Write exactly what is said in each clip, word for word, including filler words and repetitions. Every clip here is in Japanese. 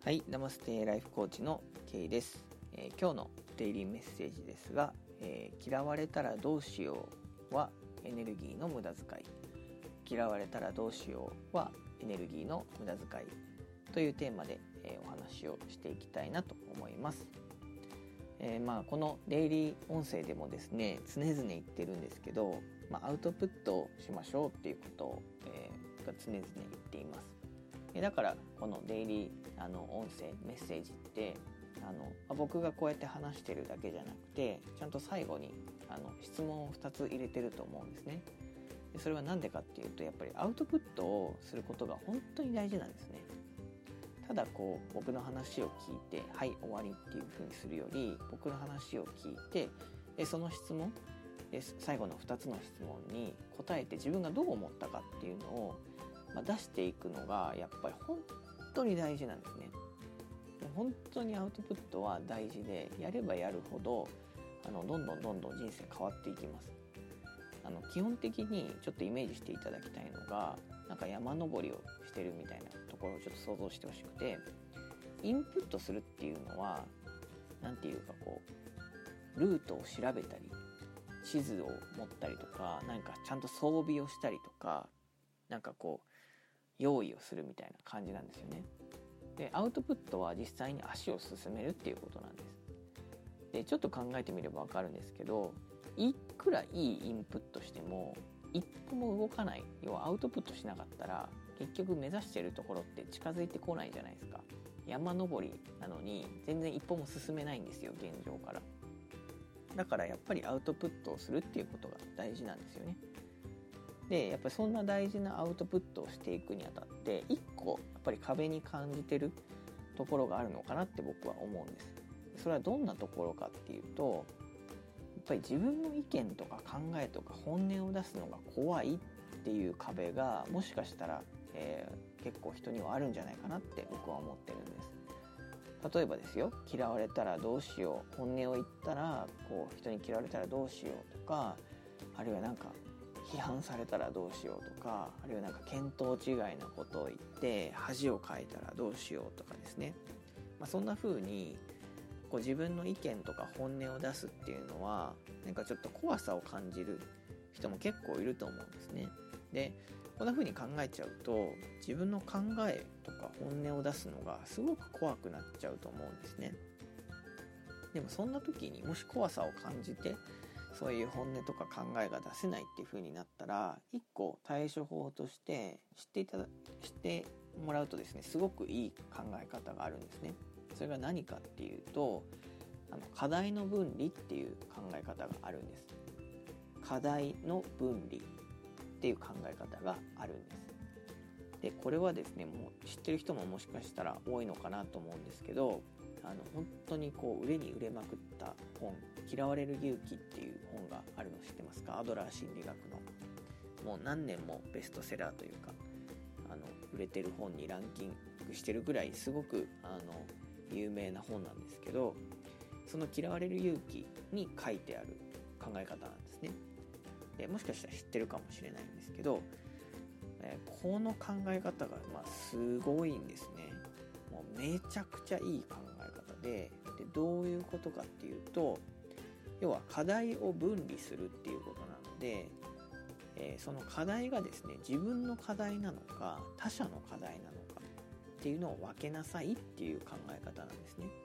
はい、ナマステライフコーチの K です、えー、今日のデイリーメッセージですが、えー、嫌われたらどうしようはエネルギーの無駄遣い、嫌われたらどうしようはエネルギーの無駄遣いというテーマで、えー、お話をしていきたいなと思います。えー、まあこのデイリー音声でもですね、常々言ってるんですけど、まあ、アウトプットをしましょうっていうことを、えー、が常々言っています。だからこのデイリーあの音声メッセージってあの僕がこうやって話してるだけじゃなくて、ちゃんと最後にあの質問をふたつ入れてると思うんですね。でそれは何でかっていうと、やっぱりアウトプットをすることが本当に大事なんですね。ただこう僕の話を聞いてはい終わりっていう風にするより、僕の話を聞いてでその質問で最後のふたつの質問に答えて、自分がどう思ったかっていうのをまあ、出していくのがやっぱり本当に大事なんですね。本当にアウトプットは大事で、やればやるほどあのどんどんどんどん人生変わっていきます。あの基本的にちょっとイメージしていただきたいのが、なんか山登りをしてるみたいなところをちょっと想像してほしくて、インプットするっていうのはなんていうかこうルートを調べたり地図を持ったりとか、なんかちゃんと装備をしたりとか、なんかこう用意をするみたいな感じなんですよね。でアウトプットは実際に足を進めるっていうことなんです。でちょっと考えてみれば分かるんですけど、いくらいいインプットしても一歩も動かない、要はアウトプットしなかったら結局目指しているところって近づいてこないじゃないですか。山登りなのに全然一歩も進めないんですよ、現状から。だからやっぱりアウトプットをするっていうことが大事なんですよね。でやっぱりそんな大事なアウトプットをしていくにあたって一個やっぱり壁に感じてるところがあるのかなって僕は思うんです。それはどんなところかっていうと、やっぱり自分の意見とか考えとか本音を出すのが怖いっていう壁がもしかしたら、えー、結構人にはあるんじゃないかなって僕は思ってるんです。例えばですよ、嫌われたらどうしよう、本音を言ったらこう人に嫌われたらどうしようとか、あるいはなんか批判されたらどうしようとか、あるいはなんか見当違いなことを言って恥をかいたらどうしようとかですね、まあ、そんな風にこう自分の意見とか本音を出すっていうのはなんかちょっと怖さを感じる人も結構いると思うんですね。でこんな風に考えちゃうと、自分の考えとか本音を出すのがすごく怖くなっちゃうと思うんですね。でもそんな時にもし怖さを感じてそういう本音とか考えが出せないっていう風になったら、一個対処法として知っていただ知ってもらうとですね、すごくいい考え方があるんですね。それが何かっていうと、あの課題の分離っていう考え方があるんです。課題の分離っていう考え方があるんです。でこれはですね、もう知ってる人ももしかしたら多いのかなと思うんですけど、あの本当にこう売れに売れまくった本、嫌われる勇気っていう本があるの知ってますか？アドラー心理学のもう何年もベストセラーというか、あの売れてる本にランキングしてるぐらいすごくあの有名な本なんですけど、その嫌われる勇気に書いてある考え方なんですね。でもしかしたら知ってるかもしれないんですけど、えー、この考え方がまあすごいんですね。もうめちゃくちゃいい考え方で、でどういうことかっていうと、要は課題を分離するっていうことなので、えー、その課題がですね、自分の課題なのか他者の課題なのかっていうのを分けなさいっていう考え方なんですね。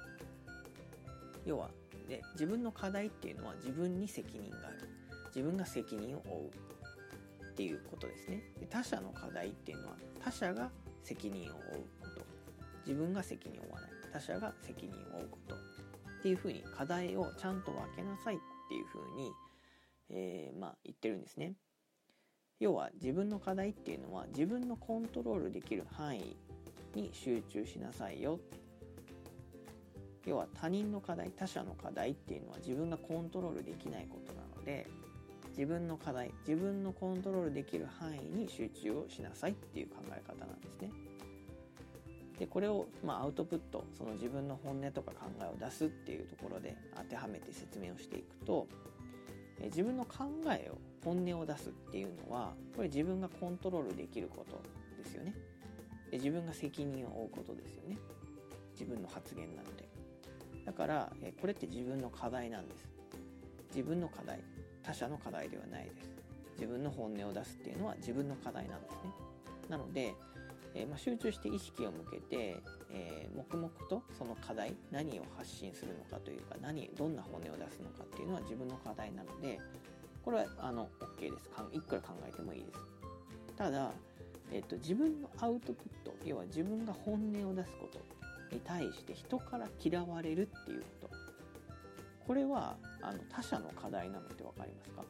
要はで自分の課題っていうのは自分に責任がある、自分が責任を負うっていうことですね。で他者の課題っていうのは他者が責任を負うこと、自分が責任を負わない、他者が責任を負うことっていうふうに課題をちゃんと分けなさいっていうふうに、えー、まあ言ってるんですね。要は自分の課題っていうのは自分のコントロールできる範囲に集中しなさいよ。要は他人の課題、他者の課題っていうのは自分がコントロールできないことなので、自分の課題、自分のコントロールできる範囲に集中をしなさいっていう考え方なんですね。でこれを、まあ、アウトプット、その自分の本音とか考えを出すっていうところで当てはめて説明をしていくと、え自分の考えを本音を出すっていうのはこれ自分がコントロールできることですよね。で自分が責任を負うことですよね。 自分の発言なので。だから、えこれって自分の課題なんです。自分の課題、他者の課題ではないです。自分の本音を出すっていうのは自分の課題なんですね。なので、えーまあ、集中して意識を向けて、えー、黙々とその課題、何を発信するのかというか、何どんな本音を出すのかっていうのは自分の課題なので、これはあの OK です。いくら考えてもいいです。ただ、えっと、自分のアウトプット、要は自分が本音を出すことに対して人から嫌われるっていうこと、これはあの他者の課題なのって分かりますか？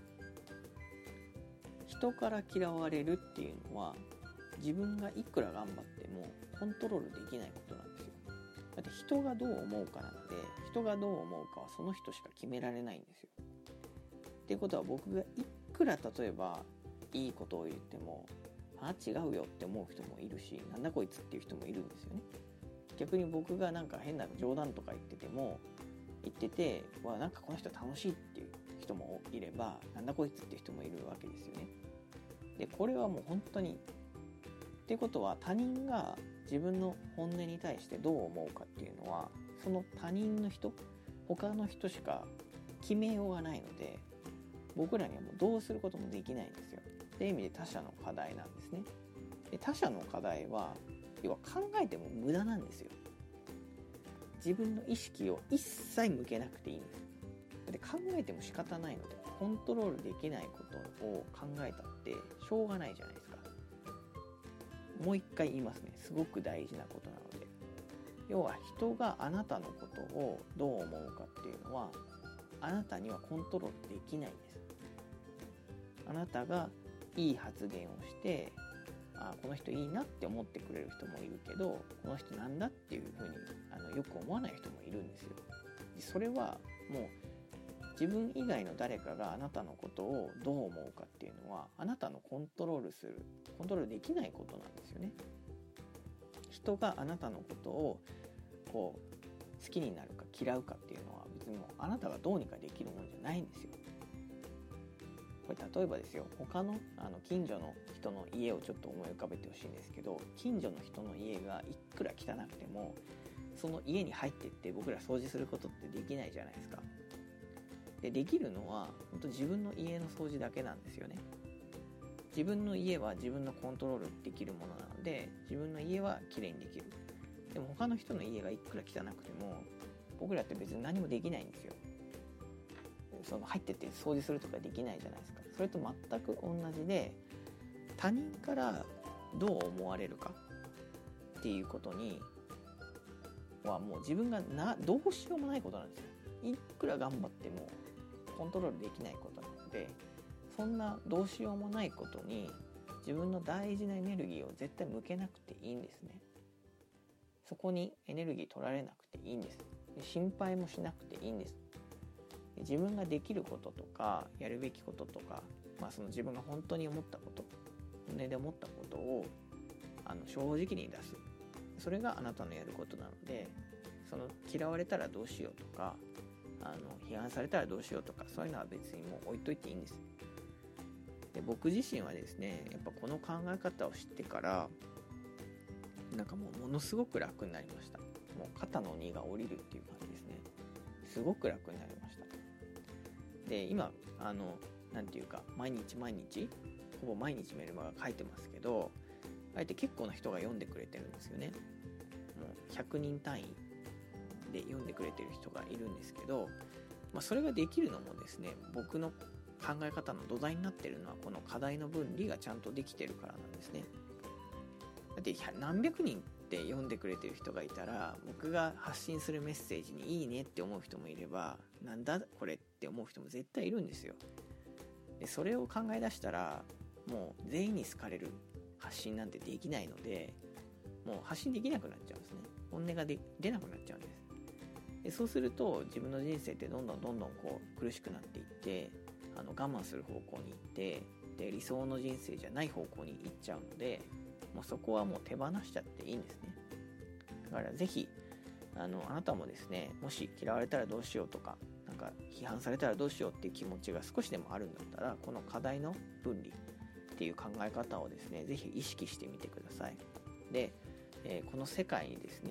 人から嫌われるっていうのは自分がいくら頑張ってもコントロールできないことなんですよ。だって人がどう思うかなので、人がどう思うかはその人しか決められないんですよ。っていうことは、僕がいくら例えばいいことを言っても、あ違うよって思う人もいるし、なんだこいつっていう人もいるんですよね。逆に僕がなんか変な冗談とか言ってても言ってて、わなんかこの人楽しいっていう人もいれば、なんだこいつっていう人もいるわけですよね。でこれはもう本当にっていうことは、他人が自分の本音に対してどう思うかっていうのは、その他人の人、他の人しか決めようがないので、僕らにはもうどうすることもできないんですよ。っていう意味で他者の課題なんですね。で他者の課題は要は考えても無駄なんですよ。自分の意識を一切向けなくていいんです。で考えても仕方ないので、コントロールできないことを考えたってしょうがないじゃないですか。もう一回言いますね。すごく大事なことなので、要は人があなたのことをどう思うかっていうのは、あなたにはコントロールできないんです。あなたがいい発言をして、あこの人いいなって思ってくれる人もいるけど、この人なんだっていうふうにあのよく思わない人もいるんですよ。でそれはもう自分以外の誰かがあなたのことをどう思うかっていうのは、あなたのコントロールするコントロールできないことなんですよね。人があなたのことをこう好きになるか嫌うかっていうのは、別にもうあなたがどうにかできるものじゃないんですよ。これ例えばですよ、他のあの近所の人の家をちょっと思い浮かべてほしいんですけど、近所の人の家がいくら汚くても、その家に入ってって僕ら掃除することってできないじゃないですか。でできるのは本当自分の家の掃除だけなんですよね。自分の家は自分のコントロールできるものなので、自分の家はきれいにできる。でも他の人の家がいくら汚くても、僕らって別に何もできないんですよ。その入ってって掃除するとかできないじゃないですか。それと全く同じで、他人からどう思われるかっていうことにはもう自分がなどうしようもないことなんですよ。いくら頑張ってもコントロールできないことなので、そんなどうしようもないことに自分の大事なエネルギーを絶対向けなくていいんですね。そこにエネルギー取られなくていいんです。心配もしなくていいんです。自分ができることとかやるべきこととか、まあ、その自分が本当に思ったこと、本音で思ったことをあの正直に出す。それがあなたのやることなので、その嫌われたらどうしようとか、あの批判されたらどうしようとか、そういうのは別にもう置いといていいんです。で僕自身はですね、やっぱこの考え方を知ってからなんかもうものすごく楽になりました。もう肩の荷が下りるっていう感じですね。すごく楽になりました。で今あのなんていうか、毎日毎日ほぼ毎日メルマガ書いてますけど、あえて結構な人が読んでくれてるんですよね。もうひゃくにん単位で読んでくれてる人がいるんですけど、まあ、それができるのもですね、僕の考え方の土台になってるのはこの課題の分離がちゃんとできてるからなんですね。だって何百人って読んでくれてる人がいたら、僕が発信するメッセージにいいねって思う人もいれば、なんだこれって思う人も絶対いるんですよ。でそれを考え出したら、もう全員に好かれる発信なんてできないので、もう発信できなくなっちゃうんですね。本音がで出なくなっちゃうんです。でそうすると自分の人生ってどんどんどんどんこう苦しくなっていって、あの我慢する方向に行って、で理想の人生じゃない方向に行っちゃうので、もうそこはもう手放しちゃっていいんですね。だからぜひあのあなたもですね、もし嫌われたらどうしようとか、なんか批判されたらどうしようっていう気持ちが少しでもあるんだったら、この課題の分離っていう考え方をですね、ぜひ意識してみてください。で、えー、この世界にですね、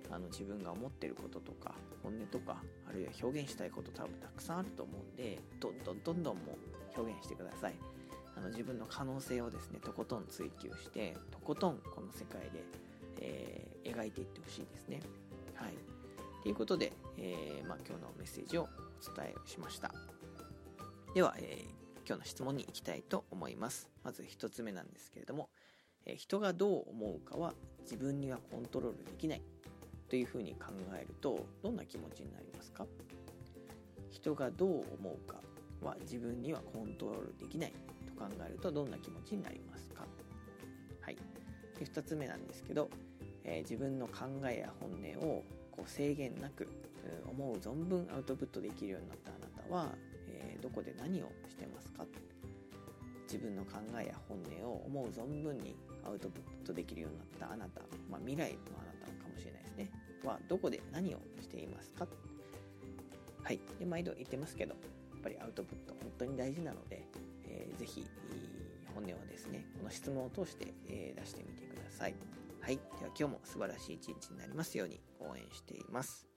あの自分が思ってることとか本音とか、あるいは表現したいこと多分たくさんあると思うんで、どんどんどんどんもう表現してください。あの自分の可能性をですねとことん追求して、とことんこの世界で、えー、描いていってほしいですね。はい。ということで、えーまあ、今日のメッセージをお伝えしました。では、えー、今日の質問に行きたいと思います。まず一つ目なんですけれども、えー、人がどう思うかは自分にはコントロールできないというふうに考えると、どんな気持ちになりますか？人がどう思うかは自分にはコントロールできないと考えると、どんな気持ちになりますか？はい。で、ふたつめなんですけど、えー、自分の考えや本音をこう制限なく、思う存分アウトプットできるようになったあなたは、えー、どこで何をしてますか？自分の考えや本音を思う存分にアウトプットできるようになったあなた、まあ、未来のあなたかもしれないですね、はどこで何をしていますか？はい。で、毎度言ってますけど、やっぱりアウトプット本当に大事なので、えー、ぜひ本音をですねこの質問を通して、えー、出してみてください。はい。では今日も素晴らしい一日になりますように応援しています。